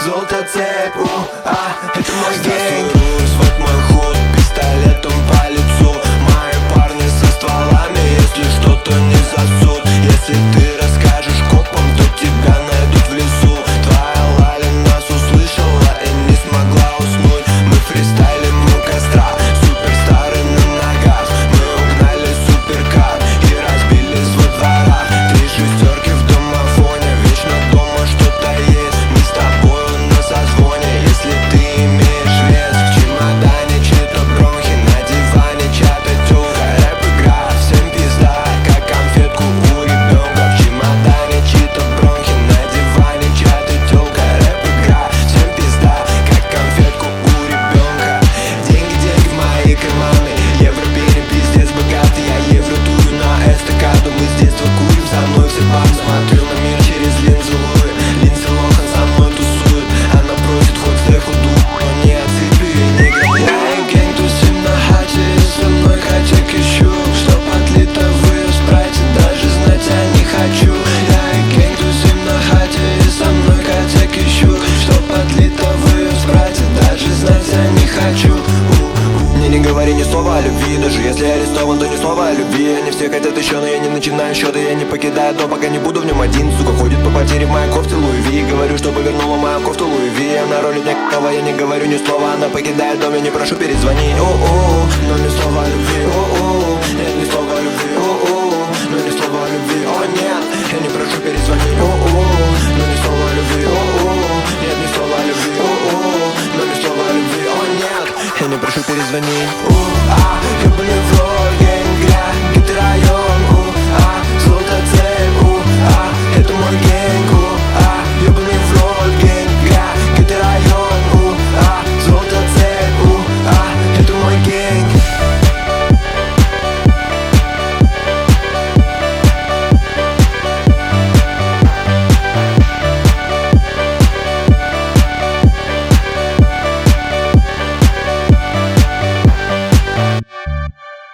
золото цепь, это мой гейм. Вот мой худ, пистолетом по лицу. Мои парни со стволами, если что-то не засуд. Если ты расскажешь копам, то тебя найдут в лесу. Твоя Лаля нас услышала и не смогла уснуть. Мы фристайлим у костра, суперстары на газ. Мы угнали суперкар и разбились во дворах. 3 шестерки в домофоне, вечно дома что-то есть. Мы с тобою на созвоне, если ты имеешь вес. В чемодане чьи-то бронхи, на диване чья-то тёлка. Рэп-игра, всем пизда, как конфетку у ребенка. В чемодане чьи-то бронхи, на диване чья-то тёлка. Рэп-игра, всем пизда, как конфетку у ребенка. Деньги в мои карманы, евро пиздец богатый. Я евро дую на эстакаду. Мы с детства курим, за мной все бабы. Смотрю на мир через линзы Луи. Линдси Лохан со мной тусует. Она просит хоть за худу, но не отсыплю ей не грабли. Я и гэнг тусим на хате, и со мной котик ищу. Чтоб отлито в ее спрайте, даже знать я не хочу. Я и гэнг тусим на хате, и со мной котик ищу. Чтоб отлито в ее спрайте, даже знать я не хочу. Мне не говори ни слова о любви, даже если я арестован, то ни слова о любви. Они все хотят еще, но я не начинаю счеты. Я не покидаю дом, пока не буду в нем один. Сука ходит по квартире в моей кофте Луи Ви. Говорю, что повернула мою кофту Луи Ви. Она ролит мне какого, я не говорю ни слова. Она покидает дом, я не прошу перезвонить. Но ни слова о любви, нет, ни слова о любви, но ни слова о любви, нет, я не прошу перезвонить. Но ни слова о любви, нет, ни слова о любви, но ни слова о любви, нет, я не прошу перезвонить. Ебаный в рот.